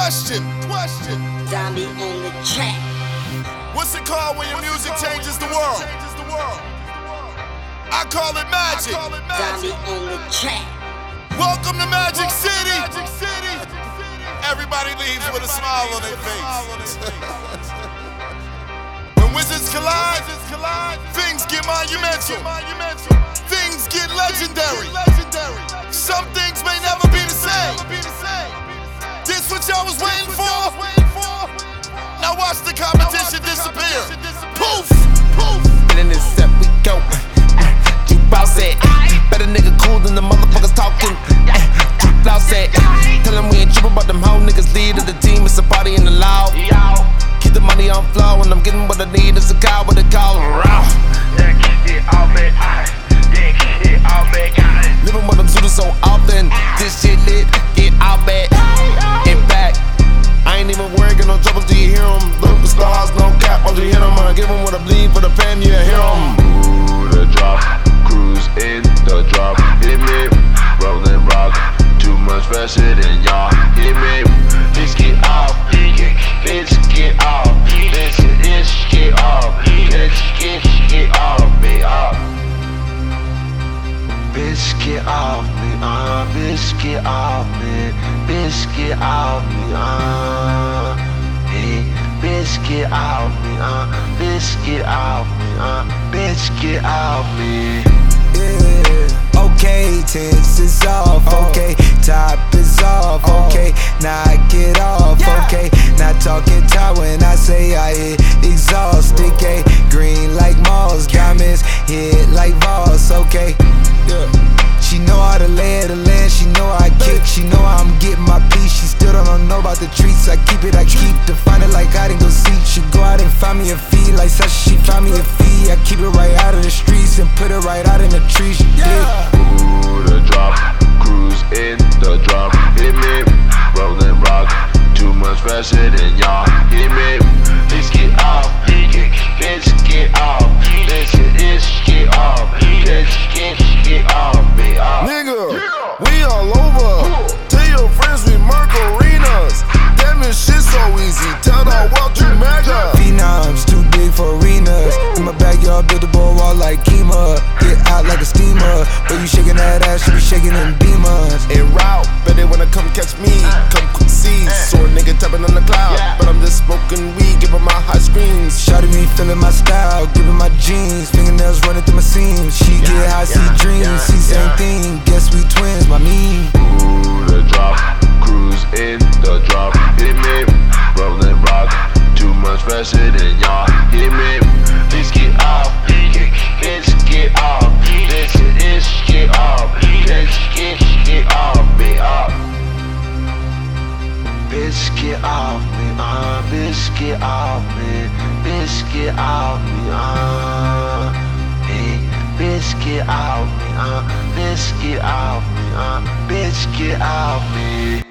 Question. Zombie on the track. What's it called when your music changes the world? I call it magic. Zombie on the track. Welcome to Magic City. Everybody leaves with a smile on their face. When wizards collide, things get monumental. Things get legendary. Some things may never be the same. This what y'all was waiting for? Now watch the competition disappear. Poof! In this step we go. You boss it. Better nigga cool than the motherfuckers talking. Loud said. Tell them we ain't trippin' about them hoe niggas. Lead of the team, it's a party in the loud. Keep the money on flow when I'm getting what I need. It's a cow with a collar. Living with them Zooters so often. This shit lit, get out bad. In fact, I ain't even worried, get no trouble till you hear them. Look for stars, no cap, once you hit them. I give them what I bleed for the fan, yeah, hear them. Ooh, the drop, cruise in the drop. Hit me, rolling rock, too much faster than y'all. Hit me, bitch get off, bitch get off, bitch get off, bitch get off me up. Bitch get off me, bitch get off me, bitch get off me, hey, bitch get off me, bitch get off me, bitch get off me. Yeah, okay, tense is off, okay, top is off, okay, now I get off, okay, not talking top when I say I hit exhaust, okay, green like moss, diamonds hit like Voss, okay, yeah. She know how to lay the land, she know how I kick, she know how I'm getting my piece, she still don't know about the treats, I keep to find it like I didn't go seek, she go out and find me a fee, like Sasha, she find me a fee, I keep it right out of the streets and put it right out in the trees, yeah. Ooh, the drop, cruise in the drop, hit me, rolling rock, too much faster than y'all, hit me, bitch get off, bitch get off, bitch get off, bitch get off me off. Nigga, we all over. Tell your friends we murk arenas. Damn, this shit so easy. Tell the world you mega. Phenoms, too big for arenas. In my backyard, build a board wall like Kima. Get out like a steamer. But you shaking that ass, you be shaking them demons. En route, better wanna come catch me. Come quick see. Sore nigga tapping on the cloud. But I'm just smoking weed, giving my high screams. Shawty me feeling my style, giving my jeans. Fingernails running through my seams. She get high, see dreams. See same thing, guess we twins, my mean. Ooh, the drop, cruise in the drop, hit me, rolling rock, too much faster than y'all, hit me, bitch get off, bitch get off, bitch get off, bitch get off me up. Bitch get off me, bitch get off me, bitch get off me, hey, bitch get off me, bitch get off me, bitch get off me.